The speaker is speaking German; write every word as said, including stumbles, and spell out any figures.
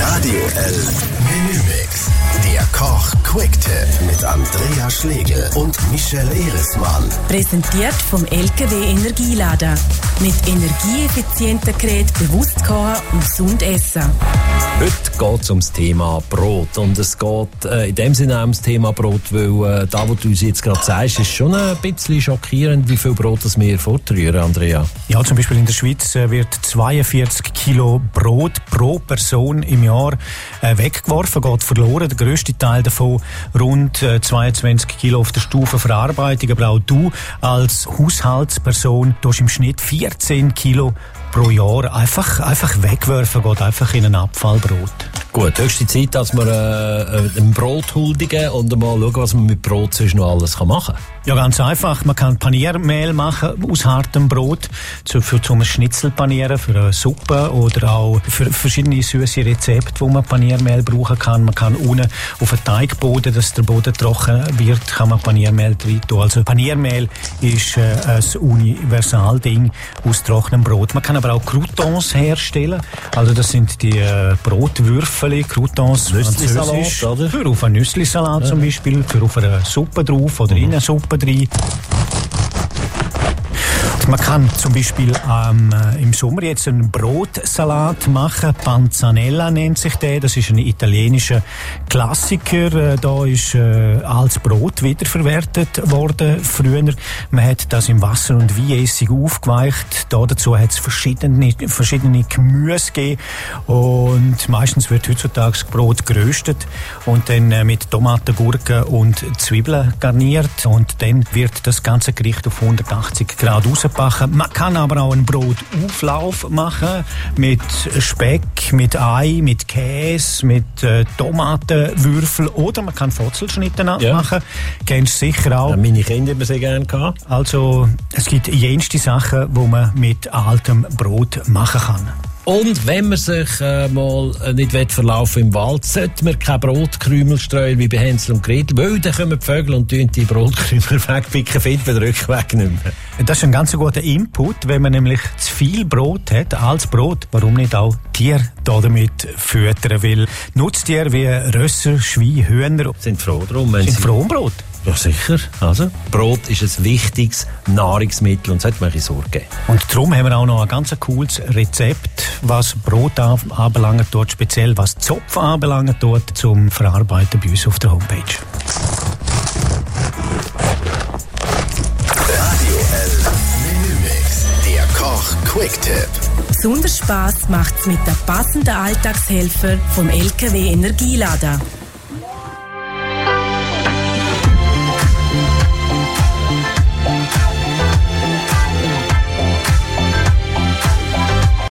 Radio L Menümix. Der Koch-Quick-Tipp mit Andrea Schlegel und Michelle Ehresmann. Präsentiert vom L K W Energielader. Mit energieeffizienten Geräten bewusst kochen und gesund essen. Heute geht es um das Thema Brot. Und es geht äh, in dem Sinne auch um das Thema Brot, weil äh, da, was du uns jetzt gerade sagst, ist schon ein bisschen schockierend, wie viel Brot das wir fortrühren, Andrea. Ja, zum Beispiel in der Schweiz äh, wird zweiundvierzig Kilo Brot pro Person im Jahr äh, weggeworfen, geht verloren. Der grösste Teil davon, rund äh, zweiundzwanzig Kilo auf der Stufe Verarbeitung. Aber auch du als Haushaltsperson tust im Schnitt vierzehn Kilo pro Jahr einfach, einfach wegwerfen, geht einfach in ein Abfallbrot. Gut, höchste Zeit, dass wir äh, ein Brot huldigen und mal schauen, was man mit Brot sonst noch alles machen kann. Ja, ganz einfach. Man kann Paniermehl machen aus hartem Brot, zu, für zum Schnitzel panieren, für eine Suppe oder auch für verschiedene süße Rezepte, wo man Paniermehl brauchen kann. Man kann unten auf einen Teigboden, dass der Boden trocken wird, kann man Paniermehl rein tun. Also Paniermehl ist äh, ein Universalding aus trockenem Brot. Man kann aber auch Croutons herstellen. Also das sind die äh, Brotwürfel, Croutons, französisch. Oder? Für auf einen Nüsslisalat ja. Zum Beispiel, für auf eine Suppe drauf oder mhm. in eine Suppe drin. Man kann zum Beispiel ähm, im Sommer jetzt einen Brotsalat machen. Panzanella nennt sich der. Das ist ein italienischer Klassiker. Äh, da ist äh, als Brot wiederverwertet worden früher. Man hat das im Wasser und Weinessig aufgeweicht. Da dazu hat es verschiedene, verschiedene Gemüse gegeben. Und meistens wird heutzutage das Brot geröstet und dann äh, mit Tomaten, Gurken und Zwiebeln garniert. Und dann wird das ganze Gericht auf hundertachtzig Grad rausgebacken. Man kann aber auch einen Brotauflauf machen mit Speck, mit Ei, mit Käse, mit äh, Tomatenwürfel oder man kann Fotzelschnitte ja. machen. Kennst du sicher auch. Ja, meine Kinder haben sehr gerne gehabt. Also es gibt jenste Sachen, die man mit altem Brot machen kann. Und wenn man sich äh, mal nicht verlaufen im Wald, sollte man kein Brotkrümel streuen wie bei Hänsel und Gretel, weil dann kommen die Vögel und die Brotkrümel wegpicken, findet man den Rückweg nicht mehr. Das ist ein ganz guter Input, wenn man nämlich zu viel Brot hat als Brot. Warum nicht auch Tiere damit füttern? Weil Nutztiere wie Rösser, Schweine, Hühner sind froh drum. Sind sie froh um Brot. Ja, sicher. Also, Brot ist ein wichtiges Nahrungsmittel und sollte man ein Sorge geben. Und darum haben wir auch noch ein ganz cooles Rezept, was Brot anbelangt dort, speziell was Zopf anbelangt dort, zum Verarbeiten bei uns auf der Homepage. Radio L Menümix, der Koch-Quick-Tipp. Besonders Spass macht's mit den passenden Alltagshelfer vom L K W Energielader.